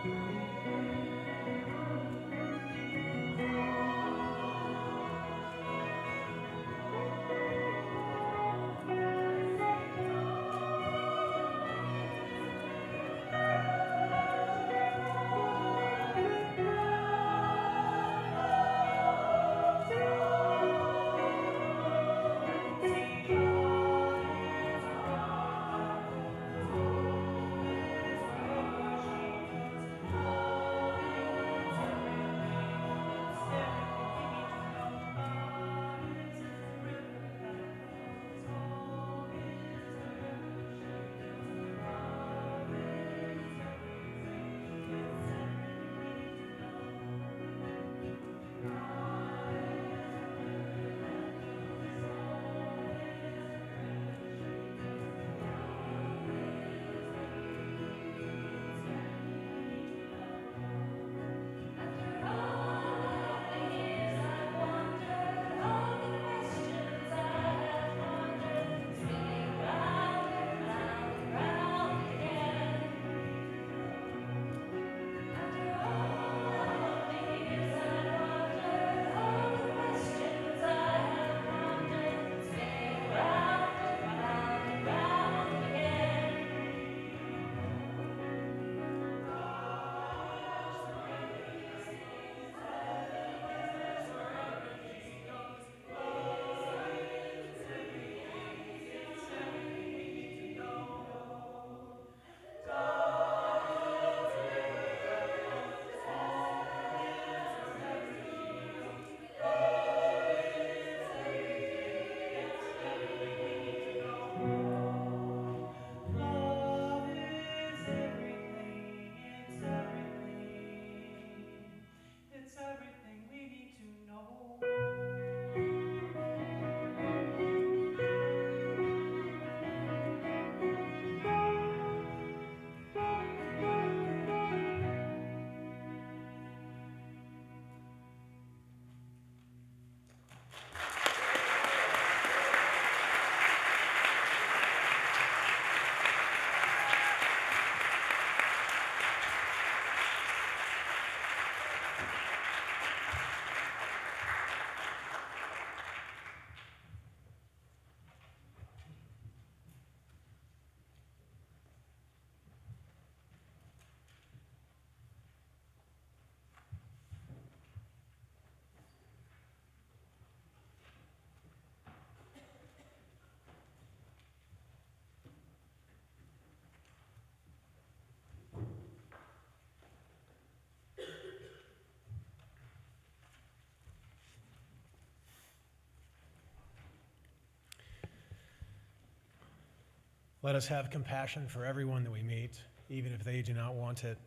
Let us have compassion for everyone that we meet, even if they do not want it.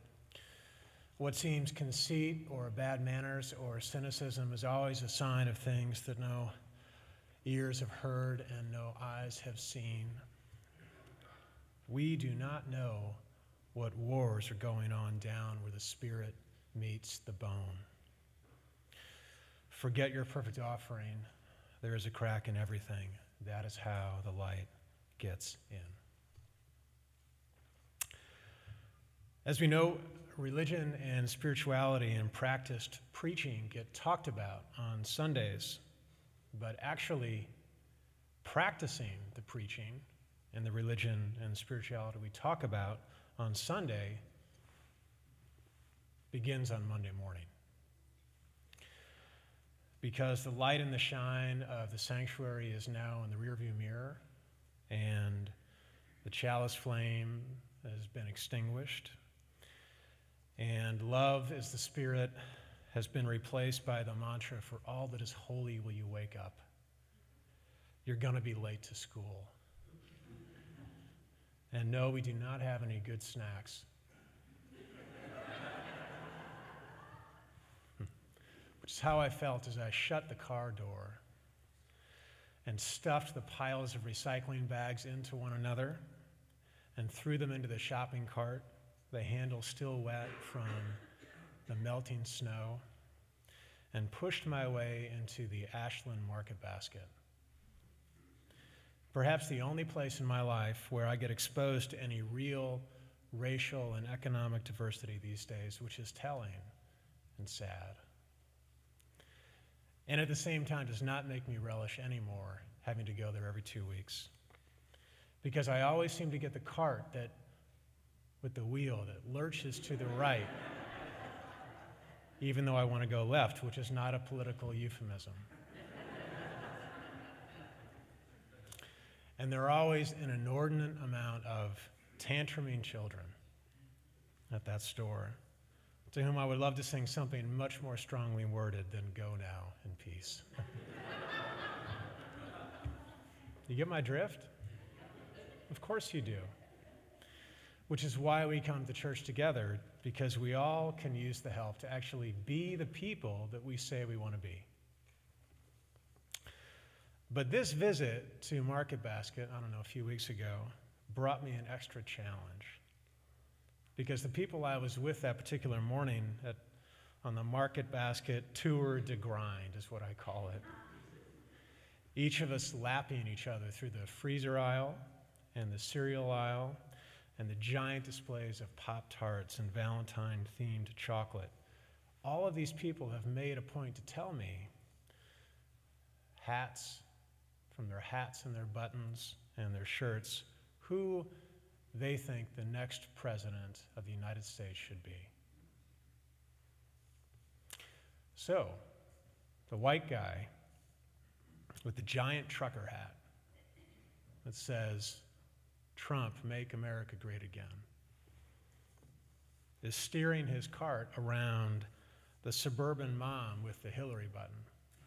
What seems conceit or bad manners or cynicism is always a sign of things that no ears have heard and no eyes have seen. We do not know what wars are going on down where the spirit meets the bone. Forget your perfect offering. There is a crack in everything. That is how the light gets in. As we know, religion and spirituality and practiced preaching get talked about on Sundays, but actually practicing the preaching and the religion and spirituality we talk about on Sunday begins on Monday morning. Because the light and the shine of the sanctuary is now in the rearview mirror, and the chalice flame has been extinguished, and love is the Spirit has been replaced by the mantra, for all that is holy will you wake up. You're going to be late to school. And no, we do not have any good snacks. Which is how I felt as I shut the car door and stuffed the piles of recycling bags into one another and threw them into the shopping cart, the handle still wet from the melting snow, and pushed my way into the Ashland market basket. Perhaps the only place in my life where I get exposed to any real racial and economic diversity these days, which is telling and sad. And at the same time does not make me relish anymore having to go there every 2 weeks. Because I always seem to get the cart that, with the wheel that lurches to the right, even though I want to go left, which is not a political euphemism. And there are always an inordinate amount of tantruming children at that store, to whom I would love to sing something much more strongly worded than "Go now in peace." You get my drift? Of course you do. Which is why we come to church together, because we all can use the help to actually be the people that we say we want to be. But this visit to Market Basket, a few weeks ago, brought me an extra challenge. Because the people I was with that particular morning on the Market Basket tour de grind is what I call it. Each of us lapping each other through the freezer aisle and the cereal aisle and the giant displays of Pop-Tarts and Valentine-themed chocolate. All of these people have made a point to tell me from their hats and their buttons and their shirts, who they think the next president of the United States should be. So, the white guy with the giant trucker hat that says, "Trump, make America great again," is steering his cart around the suburban mom with the Hillary button,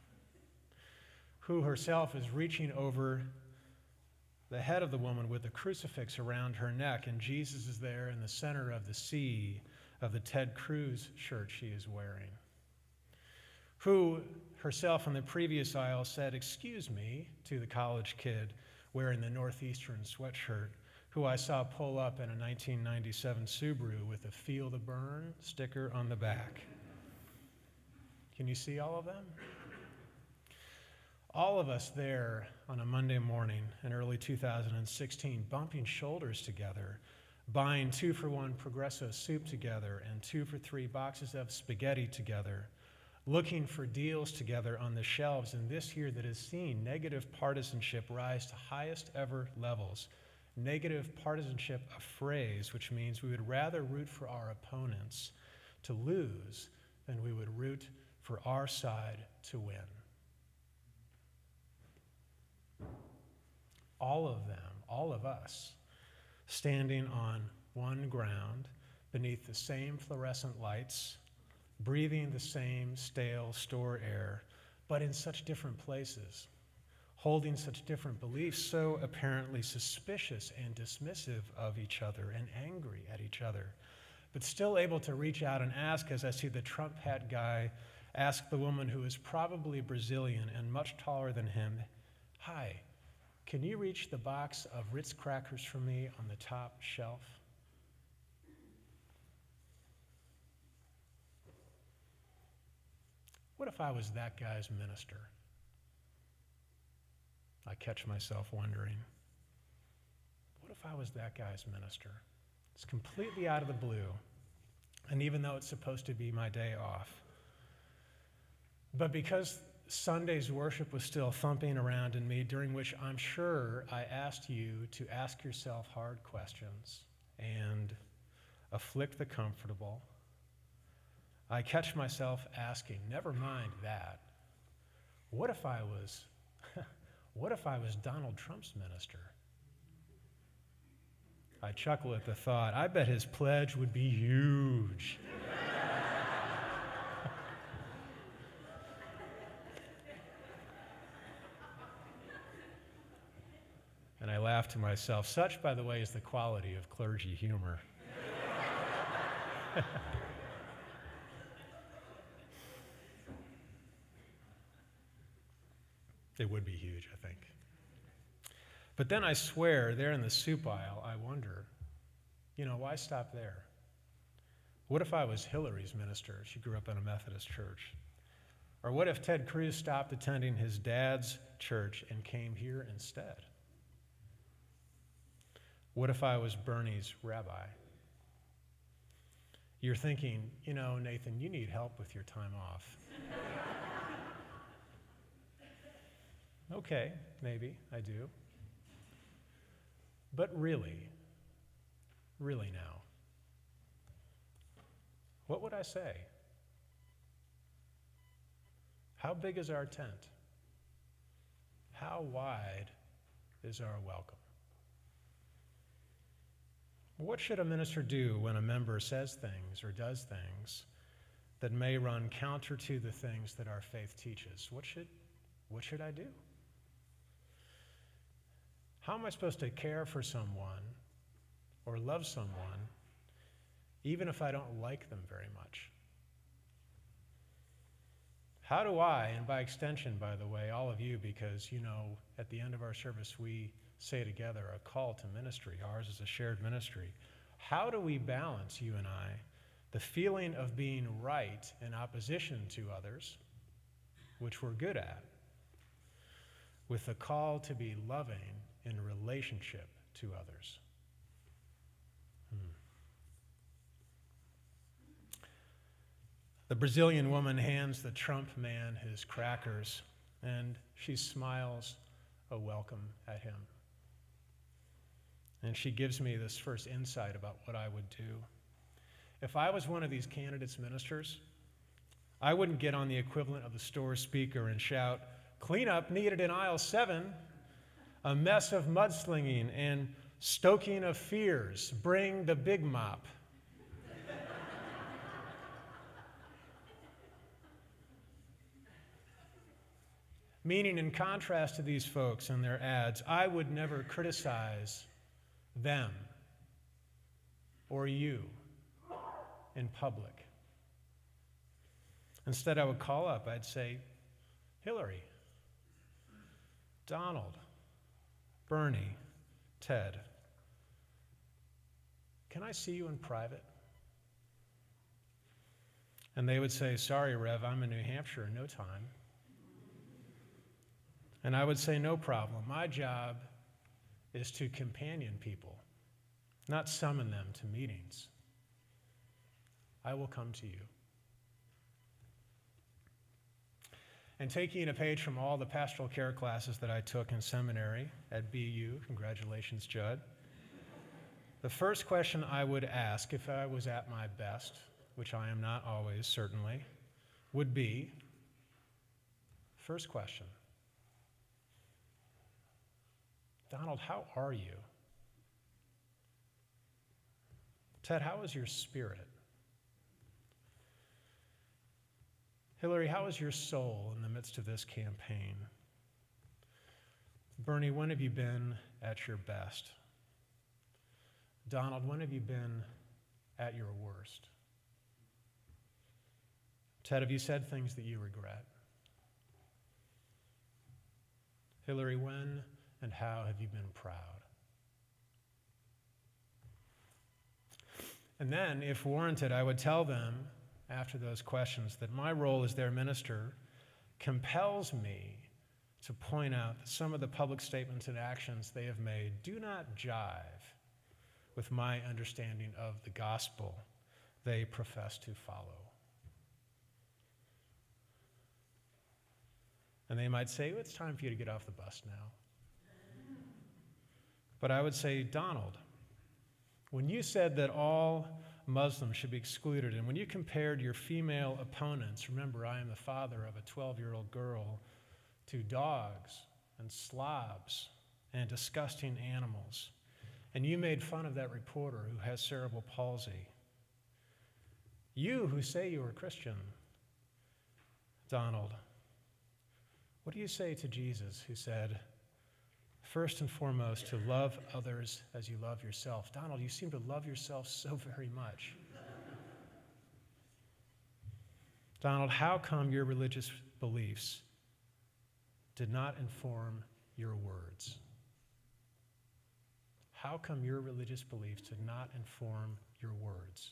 who herself is reaching over the head of the woman with a crucifix around her neck, and Jesus is there in the center of the C of the Ted Cruz shirt she is wearing, who herself in the previous aisle said, "Excuse me," to the college kid wearing the Northeastern sweatshirt, who I saw pull up in a 1997 Subaru with a "Feel the Burn" sticker on the back. Can you see all of them? All of us there on a Monday morning in early 2016, bumping shoulders together, buying 2-for-1 Progresso soup together and 2-for-3 boxes of spaghetti together, looking for deals together on the shelves in this year that has seen negative partisanship rise to highest ever levels. Negative partisanship, a phrase which means we would rather root for our opponents to lose than we would root for our side to win. All of them, all of us, standing on one ground beneath the same fluorescent lights, breathing the same stale store air, but in such different places, holding such different beliefs, so apparently suspicious and dismissive of each other and angry at each other, but still able to reach out and ask, as I see the Trump hat guy ask the woman who is probably Brazilian and much taller than him, "Hi, can you reach the box of Ritz crackers for me on the top shelf?" What if I was that guy's minister? I catch myself wondering, what if I was that guy's minister? It's completely out of the blue, and even though it's supposed to be my day off. But because Sunday's worship was still thumping around in me, during which I'm sure I asked you to ask yourself hard questions and afflict the comfortable, I catch myself asking, never mind that, what if I was Donald Trump's minister? I chuckle at the thought. I bet his pledge would be huge. And I laugh to myself. Such, by the way, is the quality of clergy humor. It would be huge, I think. But then I swear, there in the soup aisle, I wonder, why stop there? What if I was Hillary's minister? She grew up in a Methodist church. Or what if Ted Cruz stopped attending his dad's church and came here instead? What if I was Bernie's rabbi? You're thinking, Nathan, you need help with your time off. Okay, maybe I do. But really now, what would I say? How big is our tent? How wide is our welcome? What should a minister do when a member says things or does things that may run counter to the things that our faith teaches? What should I do? How am I supposed to care for someone or love someone even if I don't like them very much? How do I, and by extension, by the way, all of you, because at the end of our service we say together a call to ministry. Ours is a shared ministry. How do we balance, you and I, the feeling of being right in opposition to others, which we're good at, with the call to be loving in relationship to others? The Brazilian woman hands the Trump man his crackers, and she smiles a welcome at him. And she gives me this first insight about what I would do. If I was one of these candidates' ministers, I wouldn't get on the equivalent of the store speaker and shout, "Cleanup needed in aisle 7, a mess of mudslinging and stoking of fears. Bring the big mop." Meaning, in contrast to these folks and their ads, I would never criticize them or you in public. Instead, I would call up, I'd say, Hillary, Donald, Bernie, Ted, can I see you in private? And they would say, "Sorry, Rev, I'm in New Hampshire, no time." And I would say, "No problem. My job is to companion people, not summon them to meetings. I will come to you." And taking a page from all the pastoral care classes that I took in seminary at BU, congratulations, Judd, the first question I would ask if I was at my best, which I am not always, certainly, would be, first question, Donald, how are you? Ted, how is your spirit? Hillary, how is your soul in the midst of this campaign? Bernie, when have you been at your best? Donald, when have you been at your worst? Ted, have you said things that you regret? Hillary, when and how have you been proud? And then, if warranted, I would tell them after those questions that my role as their minister compels me to point out that some of the public statements and actions they have made do not jive with my understanding of the gospel they profess to follow. And they might say, "It's time for you to get off the bus now." But I would say, "Donald, when you said that all Muslims should be excluded, and when you compared your female opponents, remember I am the father of a 12-year-old girl, to dogs and slobs and disgusting animals, and you made fun of that reporter who has cerebral palsy, you who say you are Christian, Donald, what do you say to Jesus who said, first and foremost, to love others as you love yourself?" Donald, you seem to love yourself so very much. Donald, how come your religious beliefs did not inform your words? How come your religious beliefs did not inform your words?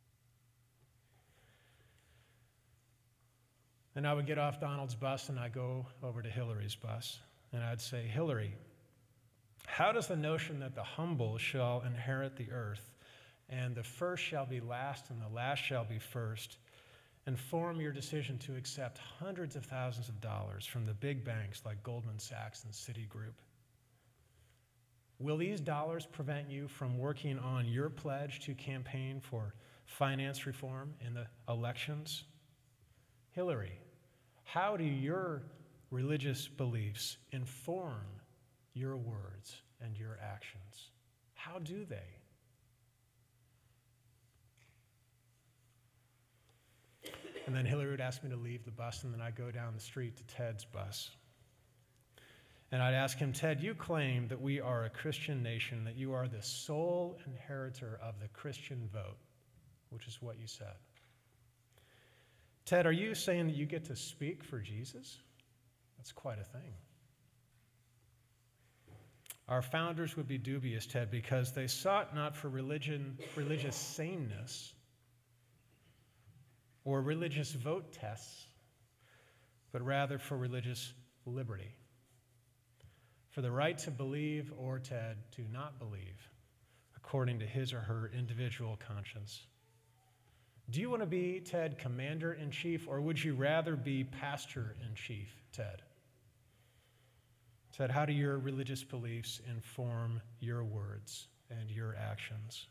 And I would get off Donald's bus and I'd go over to Hillary's bus and I'd say, "Hillary, how does the notion that the humble shall inherit the earth and the first shall be last, and the last shall be first. Inform your decision to accept hundreds of thousands of dollars from the big banks like Goldman Sachs and Citigroup. Will these dollars prevent you from working on your pledge to campaign for finance reform in the elections? Hillary, how do your religious beliefs inform your words and your actions? How do they? And then Hillary would ask me to leave the bus, and then I'd go down the street to Ted's bus. And I'd ask him, Ted, you claim that we are a Christian nation, that you are the sole inheritor of the Christian vote, which is what you said. Ted, are you saying that you get to speak for Jesus? That's quite a thing. Our founders would be dubious, Ted, because they sought not for religious sameness or religious vote tests, but rather for religious liberty. For the right to believe or, Ted, to not believe, according to his or her individual conscience. Do you want to be, Ted, commander-in-chief, or would you rather be pastor-in-chief, Ted? Ted, how do your religious beliefs inform your words and your actions?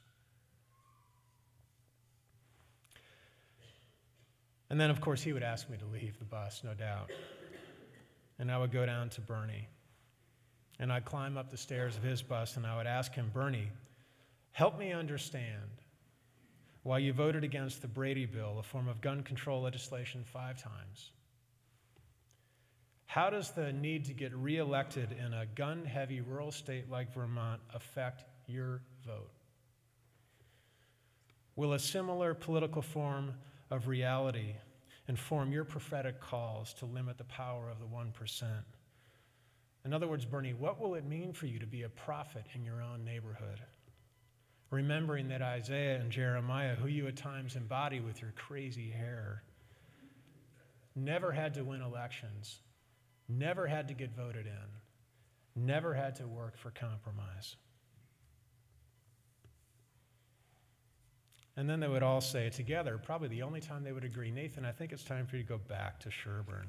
And then, of course, he would ask me to leave the bus, no doubt. And I would go down to Bernie. And I'd climb up the stairs of his bus, and I would ask him, Bernie, help me understand why you voted against the Brady Bill, a form of gun control legislation, 5 times. How does the need to get reelected in a gun-heavy rural state like Vermont affect your vote? Will a similar political form of reality inform your prophetic calls to limit the power of the 1%? In other words, Bernie, what will it mean for you to be a prophet in your own neighborhood? Remembering that Isaiah and Jeremiah, who you at times embody with your crazy hair, never had to win elections, never had to get voted in, never had to work for compromise. And then they would all say together, probably the only time they would agree, Nathan, I think it's time for you to go back to Sherburne.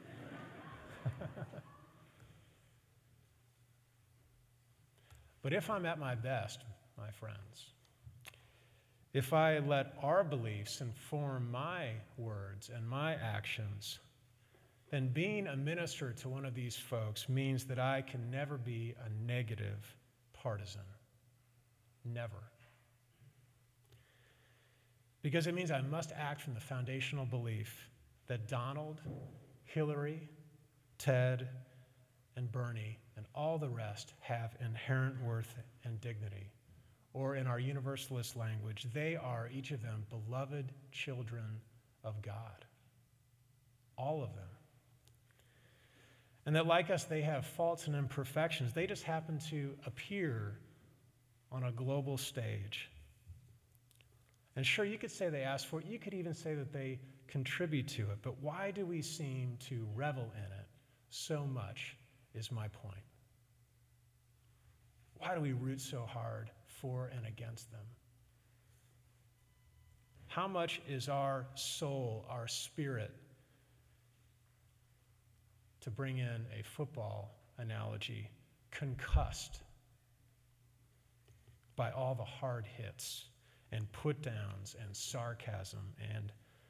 But if I'm at my best, my friends, if I let our beliefs inform my words and my actions, then being a minister to one of these folks means that I can never be a negative partisan. Never. Because it means I must act from the foundational belief that Donald, Hillary, Ted, and Bernie, and all the rest have inherent worth and dignity. Or in our universalist language, they are, each of them, beloved children of God. All of them. And that like us, they have faults and imperfections. They just happen to appear on a global stage. And sure, you could say they asked for it. You could even say that they contribute to it. But why do we seem to revel in it so much is my point. Why do we root so hard for and against them? How much is our soul, our spirit, to bring in a football analogy, concussed by all the hard hits and put-downs and sarcasm and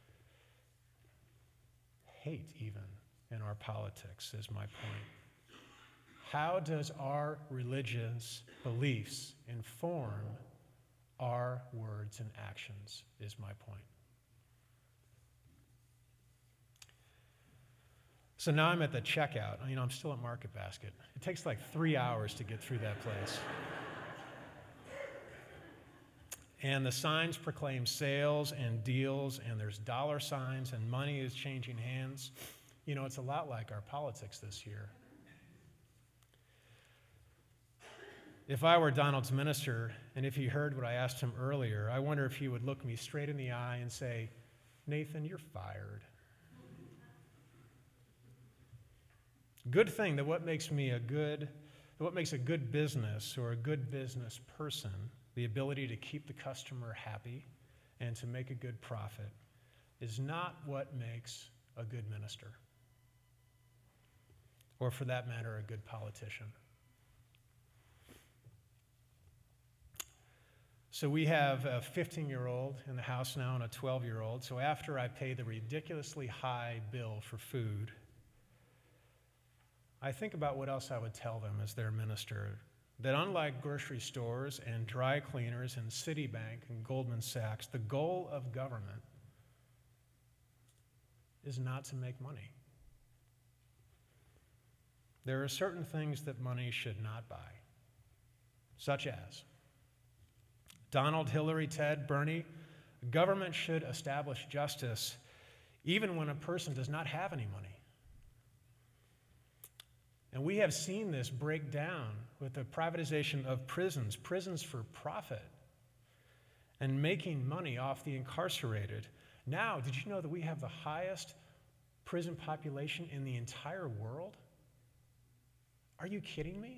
hate even in our politics, is my point. How does our religious beliefs inform our words and actions, is my point. So now I'm at the checkout. I'm still at Market Basket. It takes like 3 hours to get through that place. And the signs proclaim sales and deals, and there's dollar signs, and money is changing hands. It's a lot like our politics this year. If I were Donald's minister, and if he heard what I asked him earlier, I wonder if he would look me straight in the eye and say, Nathan, you're fired. Good thing that what makes a good business or a good business person the ability to keep the customer happy and to make a good profit, is not what makes a good minister, or for that matter, a good politician. So we have a 15-year-old in the house now and a 12-year-old. So after I pay the ridiculously high bill for food, I think about what else I would tell them as their minister. That unlike grocery stores and dry cleaners and Citibank and Goldman Sachs, the goal of government is not to make money. There are certain things that money should not buy, such as Donald, Hillary, Ted, Bernie, government should establish justice even when a person does not have any money. And we have seen this break down with the privatization of prisons for profit, and making money off the incarcerated. Now, did you know that we have the highest prison population in the entire world? Are you kidding me?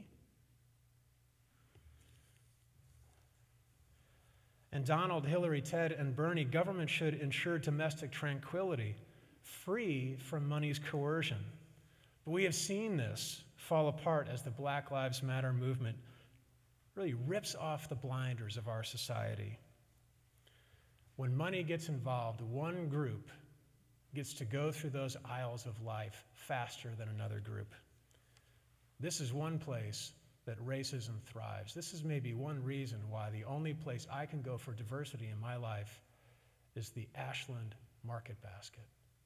And Donald, Hillary, Ted, and Bernie, government should ensure domestic tranquility, free from money's coercion. But we have seen this fall apart as the Black Lives Matter movement really rips off the blinders of our society. When money gets involved, one group gets to go through those aisles of life faster than another group. This is one place that racism thrives. This is maybe one reason why the only place I can go for diversity in my life is the Ashland Market Basket.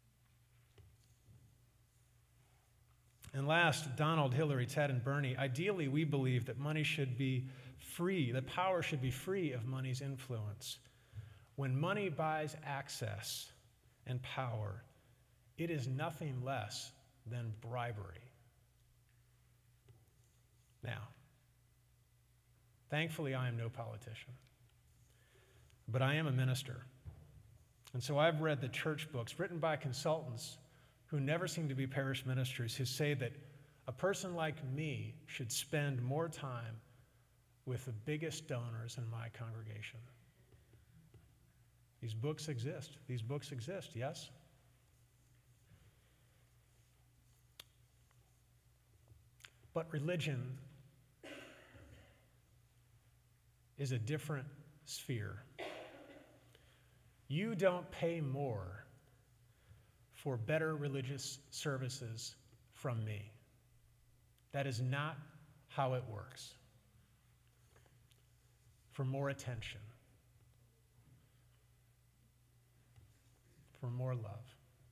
And last, Donald, Hillary, Ted, and Bernie, ideally we believe that money should be free, that power should be free of money's influence. When money buys access and power, it is nothing less than bribery. Now, thankfully I am no politician, but I am a minister. And so I've read the church books written by consultants who never seem to be parish ministers, who say that a person like me should spend more time with the biggest donors in my congregation. These books exist. These books exist, yes? But religion is a different sphere. You don't pay more for better religious services from me. That is not how it works. For more attention, for more love.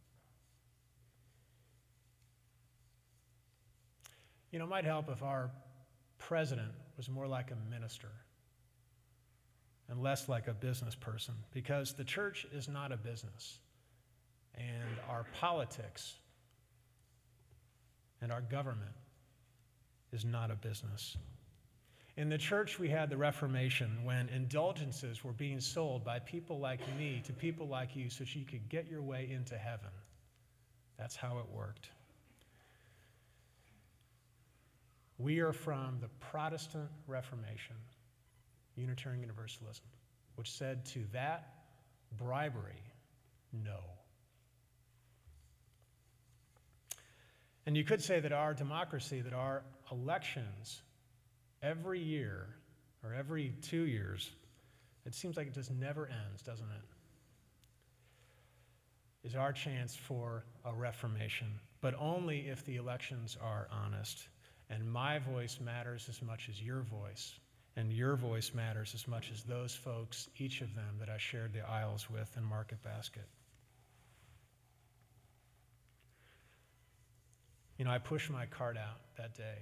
You know, it might help if our president was more like a minister and less like a business person, because the church is not a business, and our politics and our government is not a business. In the church, we had the Reformation, when indulgences were being sold by people like me to people like you so that you could get your way into heaven. That's how it worked. We are from the Protestant Reformation, Unitarian Universalism, which said to that bribery, no. And you could say that our democracy, that our elections every year or every 2 years, it seems like it just never ends, doesn't it? Is our chance for a reformation, but only if the elections are honest. And my voice matters as much as your voice, and your voice matters as much as those folks, each of them, that I shared the aisles with in Market Basket. You know, I pushed my cart out that day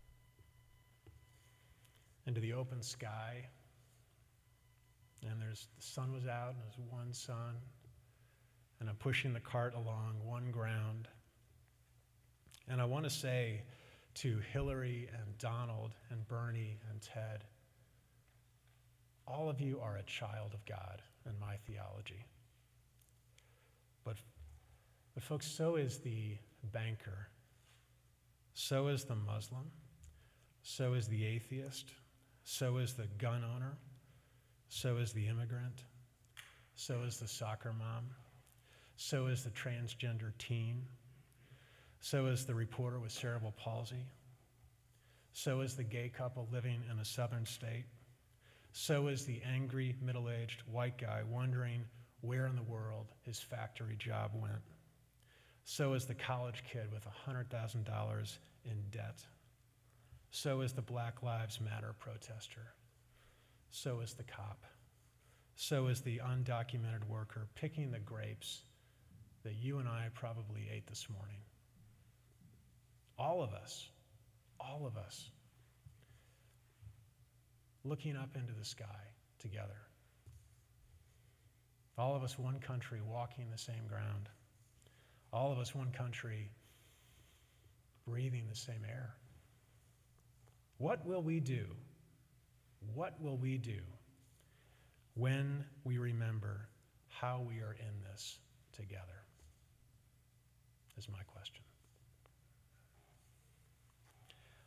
into the open sky, and the sun was out, and there was one sun, and I'm pushing the cart along one ground. And I want to say to Hillary and Donald and Bernie and Ted, all of you are a child of God in my theology. But folks, so is the banker, so is the Muslim, so is the atheist, so is the gun owner, So is the immigrant. So is the soccer mom. So is the transgender teen. So is the reporter with cerebral palsy. So is the gay couple living in a southern state. So is the angry, middle-aged white guy wondering where in the world his factory job went. So is the college kid with $100,000 in debt. So is the Black Lives Matter protester. So is the cop. So is the undocumented worker picking the grapes that you and I probably ate this morning. All of us, looking up into the sky together. All of us one country walking the same ground. All of us one country breathing the same air. What will we do? What will we do when we remember how we are in this together? Is my question.